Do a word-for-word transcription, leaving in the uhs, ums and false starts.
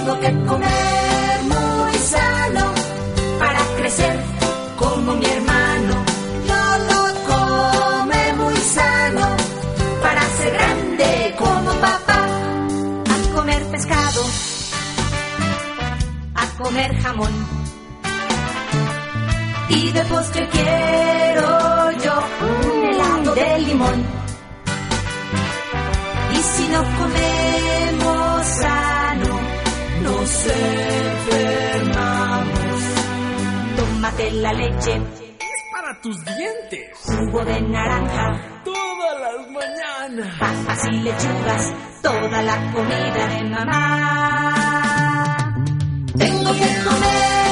Tengo que comer muy sano para crecer como mi hermano. Lolo come muy sano para ser grande como papá. A comer pescado, a comer jamón, y de postre quiero yo un helado de limón. Y si no comemos sano, nos enfermamos. Tómate la leche, es para tus dientes. Jugo de naranja, todas las mañanas. Papas y lechugas, toda la comida de mamá. Tengo que comer